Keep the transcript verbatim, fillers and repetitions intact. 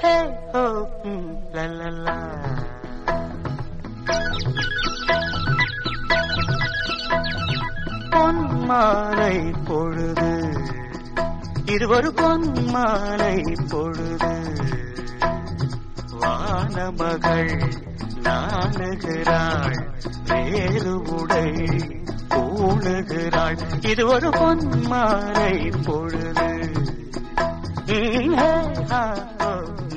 ஹே ஹோ ம், லலலா. பொன்மாலை பொழுது இது ஒரு பொன்மாலை பொழுது வானமகள் நாணுகிறாள் வேறு உடை பூணுகிறாள் இது ஒரு பொன்மாலை பொழுது. ம், ஹே, ஹா, ஓ.